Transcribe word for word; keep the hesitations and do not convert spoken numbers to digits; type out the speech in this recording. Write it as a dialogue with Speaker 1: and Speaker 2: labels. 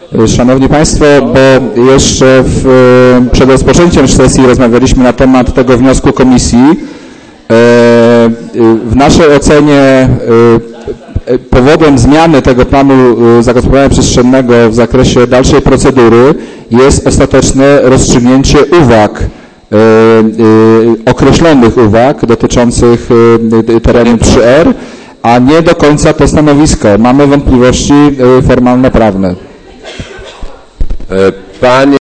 Speaker 1: Szanowni Państwo, bo jeszcze w, przed rozpoczęciem sesji rozmawialiśmy na temat tego wniosku komisji. W naszej ocenie powodem zmiany tego planu zagospodarowania przestrzennego w zakresie dalszej procedury jest ostateczne rozstrzygnięcie uwag, określonych uwag dotyczących terenu trzy R, a nie do końca to stanowisko. Mamy wątpliwości formalno-prawne.
Speaker 2: Panie